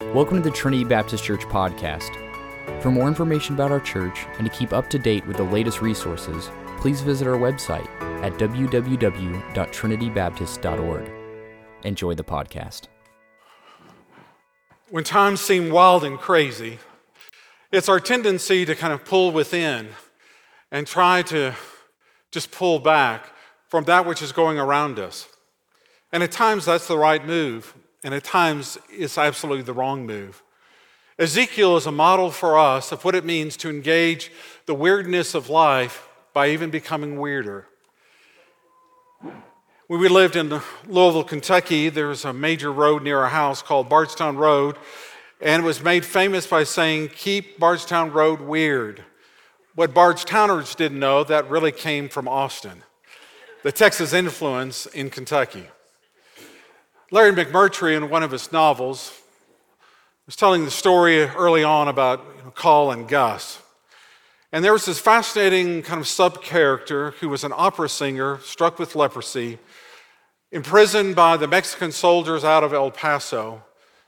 Welcome to the Trinity Baptist Church podcast. For more information about our church and to keep up to date with the latest resources, please visit our website at www.trinitybaptist.org. Enjoy the podcast. When times seem wild and crazy, it's our tendency to kind of pull within and try to just pull back from that which is going around us. And at times that's the right move, and at times it's absolutely the wrong move. Ezekiel is a model for us of what it means to engage the weirdness of life by even becoming weirder. When we lived in Louisville, Kentucky, there was a major road near our house called Bardstown Road, and it was made famous by saying, "Keep Bardstown Road weird." What Bardstowners didn't know, that really came from Austin, the Texas influence in Kentucky. Larry McMurtry, in one of his novels, was telling the story early on about Carl and Gus. And there was this fascinating kind of sub-character who was an opera singer struck with leprosy, imprisoned by the Mexican soldiers out of El Paso.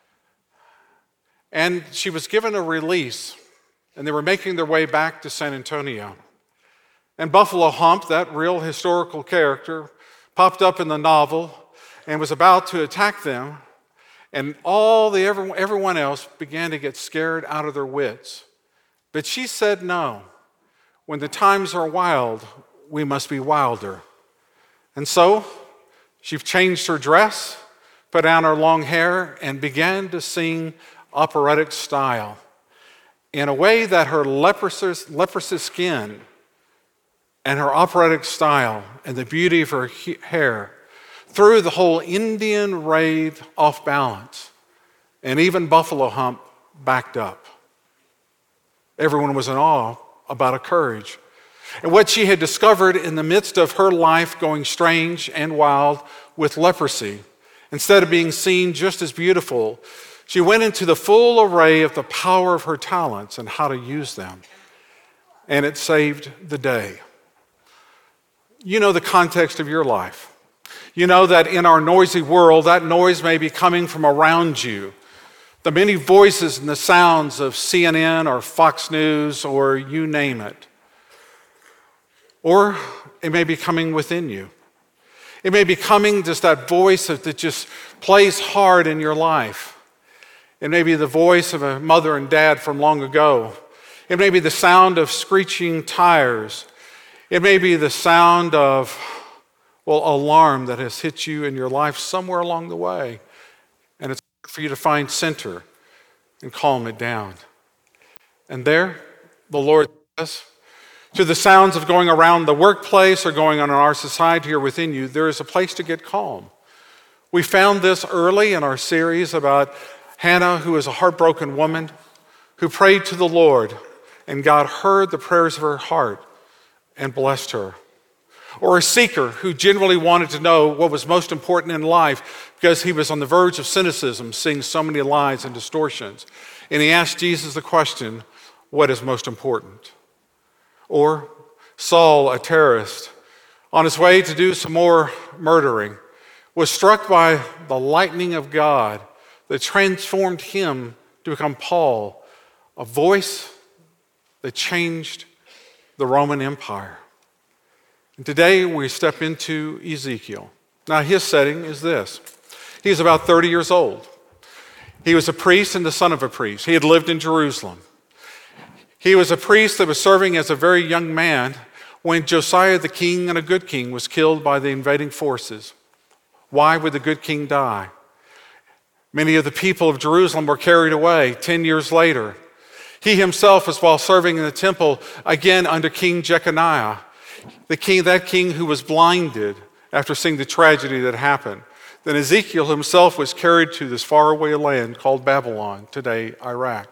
And she was given a release, and they were making their way back to San Antonio. And Buffalo Hump, that real historical character, popped up in the novel and was about to attack them, and everyone else began to get scared out of their wits. But she said no. When the times are wild, we must be wilder. And so she changed her dress, put down her long hair, and began to sing operatic style in a way that her leprosy skin and her operatic style and the beauty of her hair threw the whole Indian raid off balance, and even Buffalo Hump backed up. Everyone was in awe about her courage and what she had discovered in the midst of her life going strange and wild with leprosy. Instead of being seen just as beautiful, she went into the full array of the power of her talents and how to use them, and it saved the day. You know the context of your life. You know that in our noisy world, that noise may be coming from around you. The many voices and the sounds of CNN or Fox News or you name it. Or it may be coming within you. It may be coming just that voice that just plays hard in your life. It may be the voice of a mother and dad from long ago. It may be the sound of screeching tires. It may be the sound of alarm that has hit you in your life somewhere along the way. And it's hard for you to find center and calm it down. And there, the Lord says, to the sounds of going around the workplace or going on in our society or within you, there is a place to get calm. We found this early in our series about Hannah, who is a heartbroken woman, who prayed to the Lord, and God heard the prayers of her heart and blessed her. Or a seeker who genuinely wanted to know what was most important in life because he was on the verge of cynicism, seeing so many lies and distortions. And he asked Jesus the question, what is most important? Or Saul, a terrorist, on his way to do some more murdering, was struck by the lightning of God that transformed him to become Paul, a voice that changed the Roman Empire. And today we step into Ezekiel. Now his setting is this. He's about 30 years old. He was a priest and the son of a priest. He had lived in Jerusalem. He was a priest that was serving as a very young man when Josiah the king, and a good king, was killed by the invading forces. Why would the good king die? Many of the people of Jerusalem were carried away 10 years later. He himself was while serving in the temple, again under King Jeconiah, that king who was blinded after seeing the tragedy that happened. Then Ezekiel himself was carried to this faraway land called Babylon, today Iraq.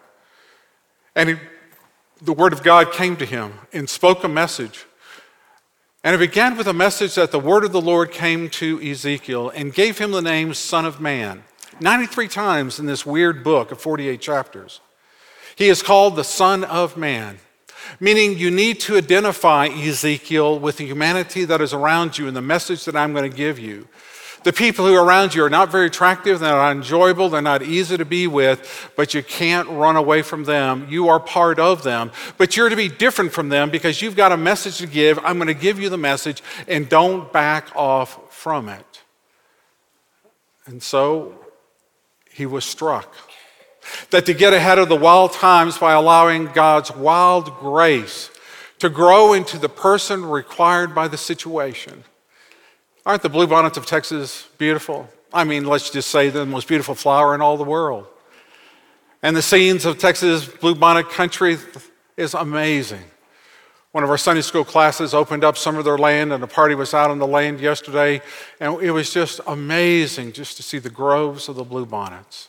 And the word of God came to him and spoke a message. And it began with a message that the word of the Lord came to Ezekiel and gave him the name Son of Man. 93 times in this weird book of 48 chapters. He is called the Son of Man. Meaning you need to identify, Ezekiel, with the humanity that is around you and the message that I'm going to give you. The people who are around you are not very attractive, they're not enjoyable, they're not easy to be with, but you can't run away from them. You are part of them, but you're to be different from them because you've got a message to give. I'm going to give you the message, and don't back off from it. And so he was struck that to get ahead of the wild times by allowing God's wild grace to grow into the person required by the situation. Aren't the bluebonnets of Texas beautiful? I mean, let's just say they're the most beautiful flower in all the world. And the scenes of Texas bluebonnet country is amazing. One of our Sunday school classes opened up some of their land, and a party was out on the land yesterday, and it was just amazing just to see the groves of the bluebonnets.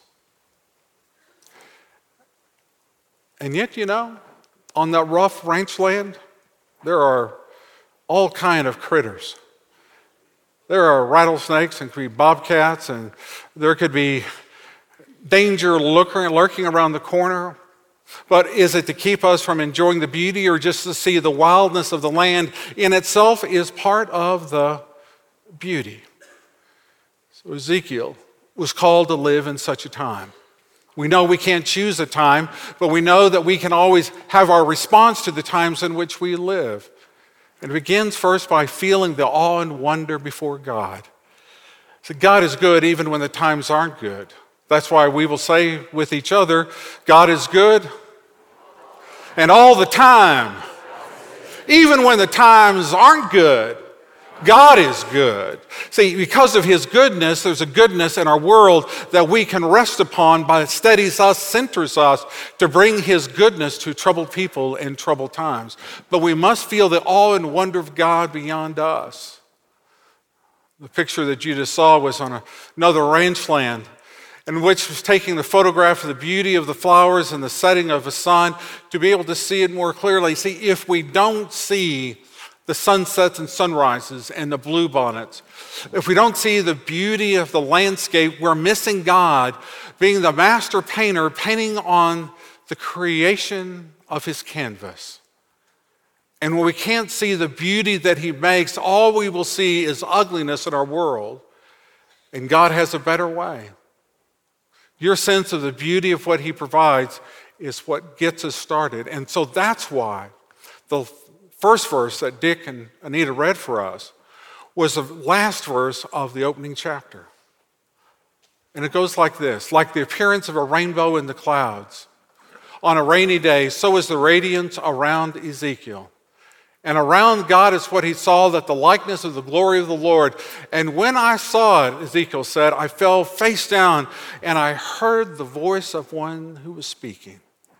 And yet, on that rough ranch land, there are all kind of critters. There are rattlesnakes and could be bobcats, and there could be danger lurking around the corner. But is it to keep us from enjoying the beauty or just to see the wildness of the land in itself is part of the beauty? So Ezekiel was called to live in such a time. We know we can't choose a time, but we know that we can always have our response to the times in which we live. And it begins first by feeling the awe and wonder before God. So God is good even when the times aren't good. That's why we will say with each other, God is good and all the time. Even when the times aren't good, God is good. See, because of his goodness, there's a goodness in our world that we can rest upon by it steadies us, centers us to bring his goodness to troubled people in troubled times. But we must feel the awe and wonder of God beyond us. The picture that you just saw was on another ranch land in which was taking the photograph of the beauty of the flowers and the setting of the sun to be able to see it more clearly. See, if we don't see the sunsets and sunrises and the bluebonnets, if we don't see the beauty of the landscape, we're missing God being the master painter, painting on the creation of his canvas. And when we can't see the beauty that he makes, all we will see is ugliness in our world. And God has a better way. Your sense of the beauty of what he provides is what gets us started. And so that's why the first verse that Dick and Anita read for us was the last verse of the opening chapter. And it goes like this: like the appearance of a rainbow in the clouds on a rainy day, so is the radiance around Ezekiel. And around God is what he saw, that the likeness of the glory of the Lord. And when I saw it, Ezekiel said, I fell face down and I heard the voice of one who was speaking.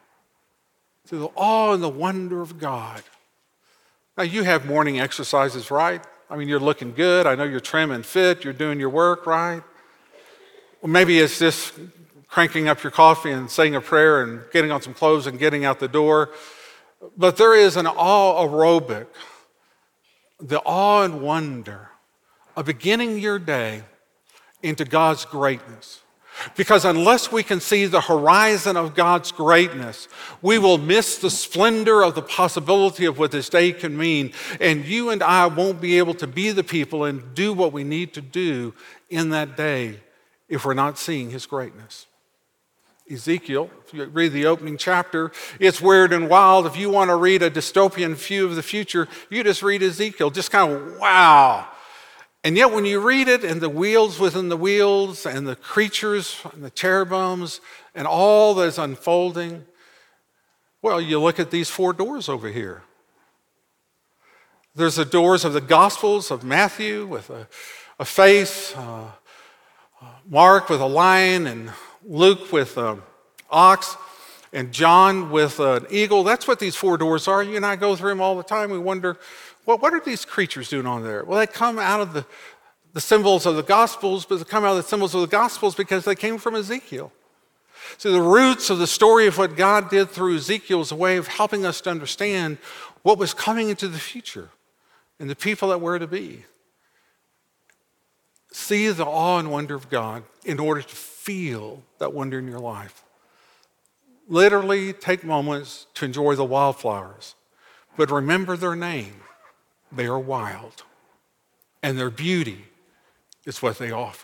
To the awe and the wonder of God. Now, you have morning exercises, right? I mean, you're looking good. I know you're trim and fit. You're doing your work, right? Well, maybe it's just cranking up your coffee and saying a prayer and getting on some clothes and getting out the door. But there is an awe aerobic, the awe and wonder of beginning your day into God's greatness. Because unless we can see the horizon of God's greatness, we will miss the splendor of the possibility of what this day can mean. And you and I won't be able to be the people and do what we need to do in that day if we're not seeing his greatness. Ezekiel, if you read the opening chapter, it's weird and wild. If you want to read a dystopian view of the future, you just read Ezekiel, just kind of wow. And yet when you read it, and the wheels within the wheels, and the creatures, and the cherubims, and all that's unfolding, well, you look at these 4 doors over here. There's the doors of the Gospels of Matthew with a face, Mark with a lion, and Luke with an ox, and John with an eagle. That's what these 4 doors are. You and I go through them all the time. We wonder, well, what are these creatures doing on there? Well, they come out of the symbols of the Gospels, but they come out of the symbols of the Gospels because they came from Ezekiel. So the roots of the story of what God did through Ezekiel is a way of helping us to understand what was coming into the future and the people that were to be. See the awe and wonder of God in order to feel that wonder in your life. Literally take moments to enjoy the wildflowers, but remember their name. They are wild, and their beauty is what they offer.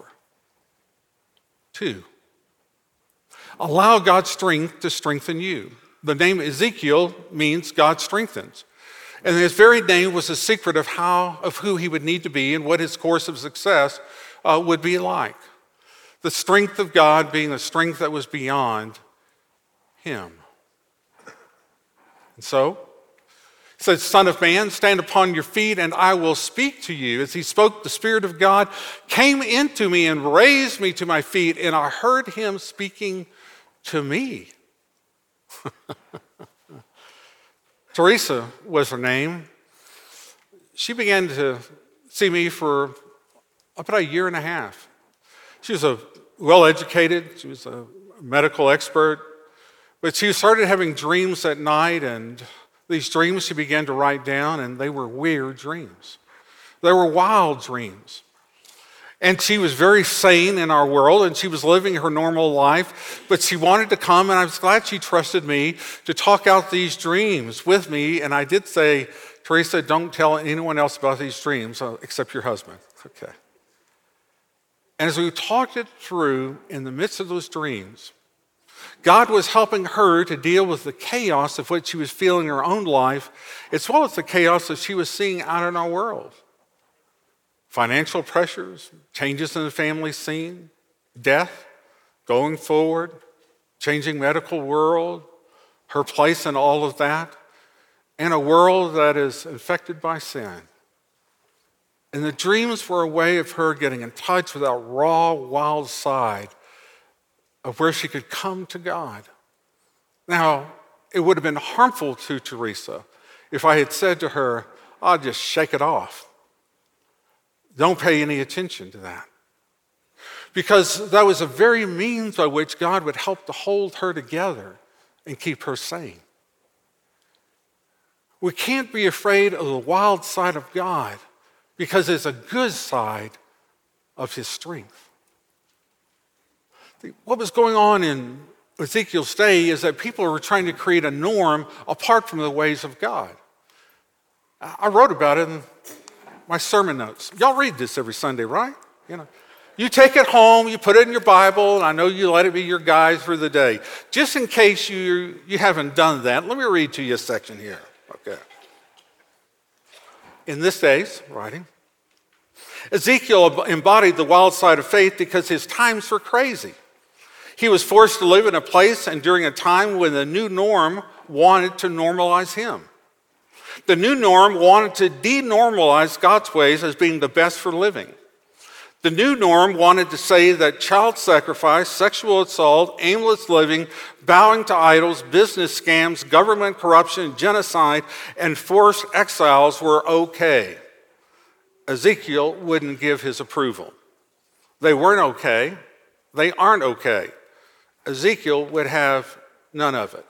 2, allow God's strength to strengthen you. The name Ezekiel means God strengthens. And his very name was a secret of who he would need to be and what his course of success would be like. The strength of God being the strength that was beyond him. And so, he said, Son of man, stand upon your feet and I will speak to you. As he spoke, the Spirit of God came into me and raised me to my feet, and I heard him speaking to me. Teresa was her name. She began to see me for about a year and a half. She was well-educated. She was a medical expert. But she started having dreams at night, and these dreams she began to write down, and they were weird dreams. They were wild dreams. And she was very sane in our world, and she was living her normal life, but she wanted to come, and I was glad she trusted me to talk out these dreams with me. And I did say, Teresa, don't tell anyone else about these dreams except your husband. Okay. And as we talked it through in the midst of those dreams, God was helping her to deal with the chaos of what she was feeling in her own life, as well as the chaos that she was seeing out in our world. Financial pressures, changes in the family scene, death, going forward, changing medical world, her place in all of that, and a world that is infected by sin. And the dreams were a way of her getting in touch with that raw, wild side of where she could come to God. Now, it would have been harmful to Teresa if I had said to her, I'll just shake it off. Don't pay any attention to that. Because that was a very means by which God would help to hold her together and keep her sane. We can't be afraid of the wild side of God because it's a good side of his strength. What was going on in Ezekiel's day is that people were trying to create a norm apart from the ways of God. I wrote about it in my sermon notes. Y'all read this every Sunday, right? You take it home, you put it in your Bible, and I know you let it be your guide for the day. Just in case you haven't done that, let me read to you a section here. Okay. In this day's writing, Ezekiel embodied the wild side of faith because his times were crazy. He was forced to live in a place and during a time when the new norm wanted to normalize him. The new norm wanted to denormalize God's ways as being the best for living. The new norm wanted to say that child sacrifice, sexual assault, aimless living, bowing to idols, business scams, government corruption, genocide, and forced exiles were okay. Ezekiel wouldn't give his approval. They weren't okay. They aren't okay. Ezekiel would have none of it.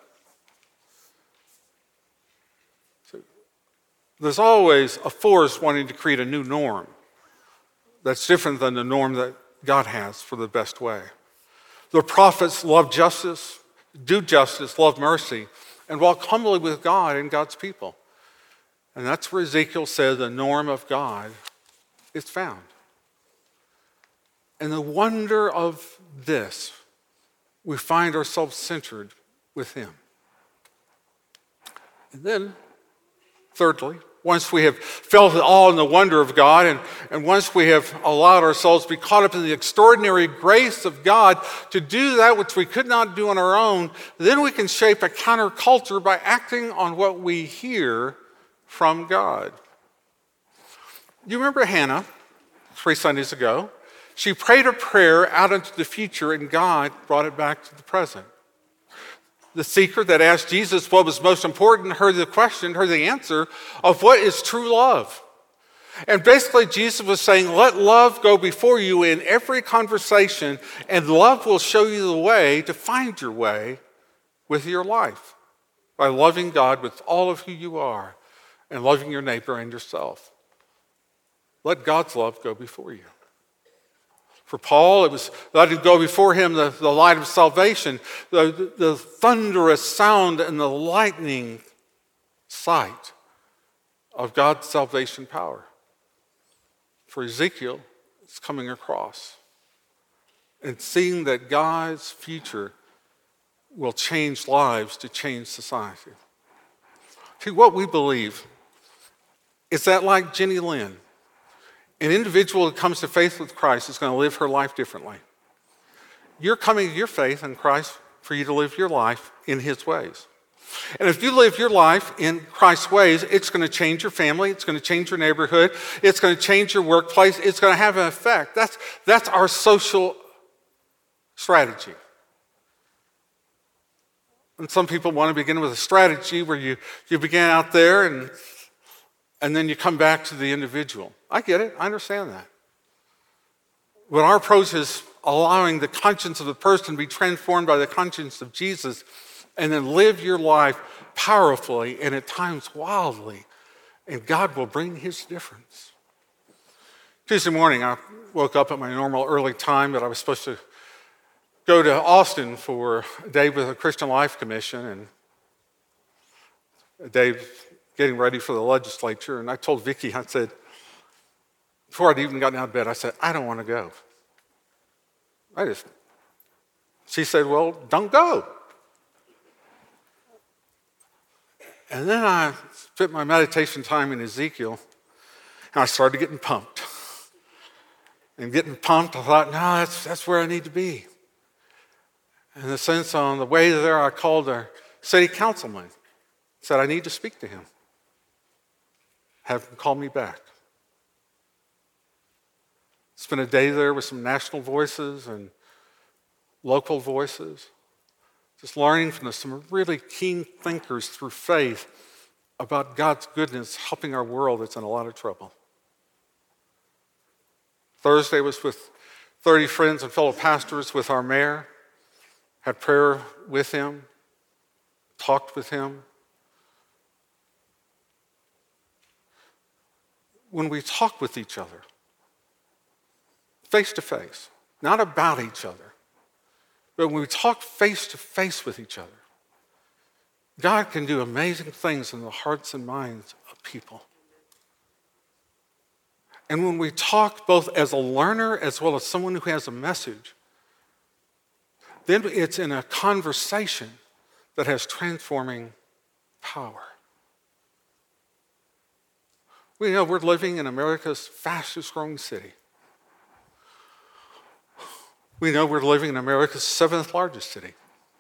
So, there's always a force wanting to create a new norm that's different than the norm that God has for the best way. The prophets loved justice, do justice, love mercy, and walk humbly with God and God's people. And that's where Ezekiel said the norm of God is found. And the wonder of this, we find ourselves centered with him. And then, thirdly, once we have felt the awe and the wonder of God, and once we have allowed ourselves to be caught up in the extraordinary grace of God to do that which we could not do on our own, then we can shape a counterculture by acting on what we hear from God. You remember Hannah, 3 Sundays ago? She prayed a prayer out into the future, and God brought it back to the present. The seeker that asked Jesus what was most important heard the answer of what is true love. And basically, Jesus was saying, let love go before you in every conversation, and love will show you the way to find your way with your life by loving God with all of who you are and loving your neighbor and yourself. Let God's love go before you. For Paul, it was letting go before him the light of salvation, the thunderous sound and the lightning sight of God's salvation power. For Ezekiel, is coming across and seeing that God's future will change lives to change society. See, what we believe is that, like Jenny Lynn, an individual who comes to faith with Christ is going to live her life differently. You're coming to your faith in Christ for you to live your life in his ways. And if you live your life in Christ's ways, it's going to change your family, it's going to change your neighborhood, it's going to change your workplace, it's going to have an effect. That's our social strategy. And some people want to begin with a strategy where you begin out there and then you come back to the individual. I get it, I understand that. But our approach is allowing the conscience of the person to be transformed by the conscience of Jesus, and then live your life powerfully and at times wildly, and God will bring his difference. Tuesday morning, I woke up at my normal early time, but I was supposed to go to Austin for a day with the Christian Life Commission and a day getting ready for the legislature. And I told Vicki, I said, before I'd even gotten out of bed, I said, I don't want to go. She said, well, don't go. And then I spent my meditation time in Ezekiel, and I started getting pumped. And getting pumped, I thought, no, that's where I need to be. In the sense, on the way there, I called our city councilman, said I need to speak to him. Have him call me back. Spent a day there with some national voices and local voices, just learning from some really keen thinkers through faith about God's goodness helping our world that's in a lot of trouble. Thursday was with 30 friends and fellow pastors with our mayor, had prayer with him, talked with him. When we talk with each other, face to face, not about each other, but when we talk face to face with each other, God can do amazing things in the hearts and minds of people. And when we talk both as a learner as well as someone who has a message, then it's in a conversation that has transforming power. We know we're living in America's fastest growing city. We know we're living in America's 7th largest city.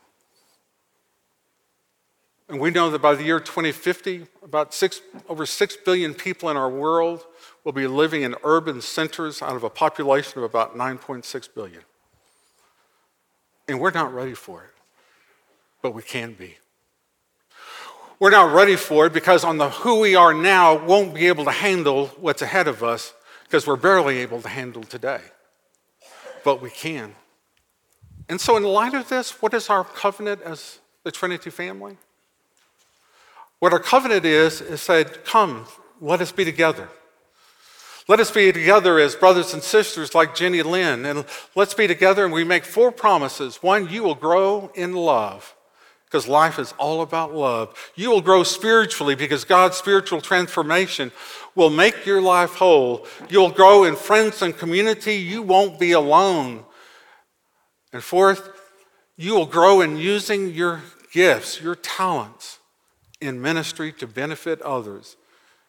And we know that by the year 2050, over 6 billion people in our world will be living in urban centers out of a population of about 9.6 billion. And we're not ready for it, but we can be. We're not ready for it because on the who we are now won't be able to handle what's ahead of us because we're barely able to handle today. But we can. And so in light of this, what is our covenant as the Trinity family? What our covenant is said, come, let us be together. Let us be together as brothers and sisters like Jenny Lynn, and let's be together and we make 4 promises. 1, you will grow in love, because life is all about love. You will grow spiritually because God's spiritual transformation will make your life whole. You'll grow in friends and community. You won't be alone. And 4th, you will grow in using your gifts, your talents in ministry to benefit others.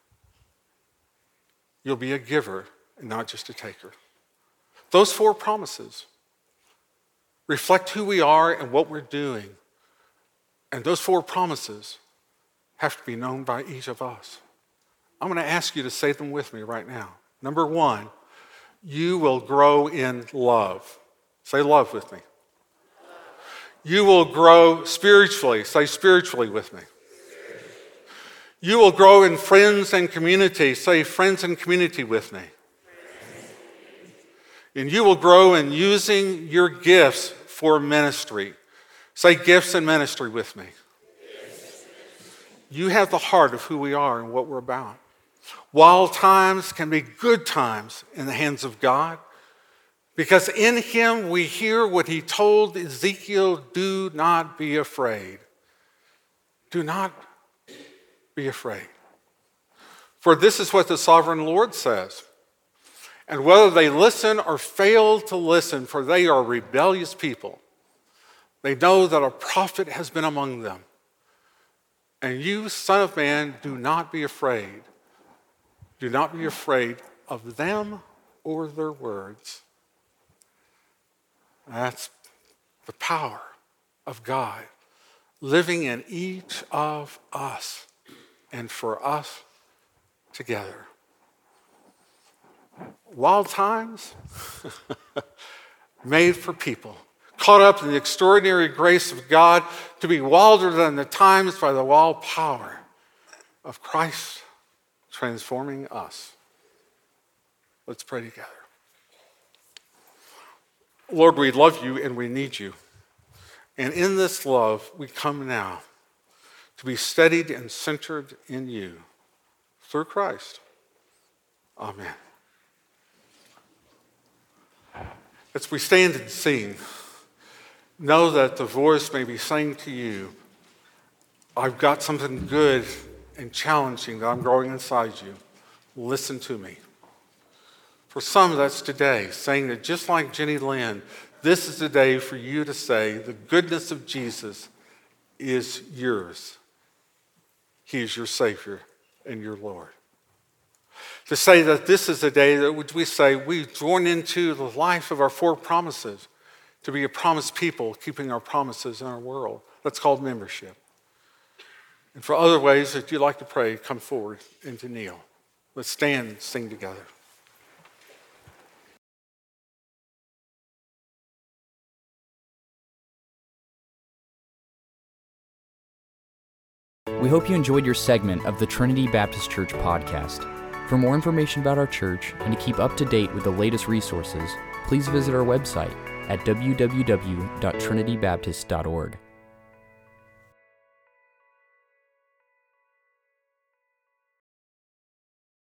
You'll be a giver and not just a taker. Those 4 promises reflect who we are and what we're doing. And those 4 promises have to be known by each of us. I'm going to ask you to say them with me right now. Number 1, you will grow in love. Say love with me. You will grow spiritually. Say spiritually with me. You will grow in friends and community. Say friends and community with me. And you will grow in using your gifts for ministry. Say gifts and ministry with me. You have the heart of who we are and what we're about. Wild times can be good times in the hands of God, because in him we hear what he told Ezekiel, do not be afraid. Do not be afraid. For this is what the sovereign Lord says. And whether they listen or fail to listen, for they are rebellious people, they know that a prophet has been among them. And you, Son of Man, do not be afraid. Do not be afraid of them or their words. That's the power of God living in each of us and for us together. Wild times made for people caught up in the extraordinary grace of God to be wilder than the times by the wild power of Christ transforming us. Let's pray together. Lord, we love you and we need you. And in this love, we come now to be steadied and centered in you through Christ. Amen. As we stand and sing, know that the voice may be saying to you, I've got something good and challenging that I'm growing inside you. Listen to me. For some, that's today, saying that just like Jenny Lynn, this is the day for you to say the goodness of Jesus is yours. He is your Savior and your Lord. To say that this is the day that which we say we join into the life of our four promises, to be a promised people, keeping our promises in our world. That's called membership. And for other ways that you'd like to pray, come forward and to kneel. Let's stand and sing together. We hope you enjoyed your segment of the Trinity Baptist Church podcast. For more information about our church and to keep up to date with the latest resources, please visit our website at www.trinitybaptist.org.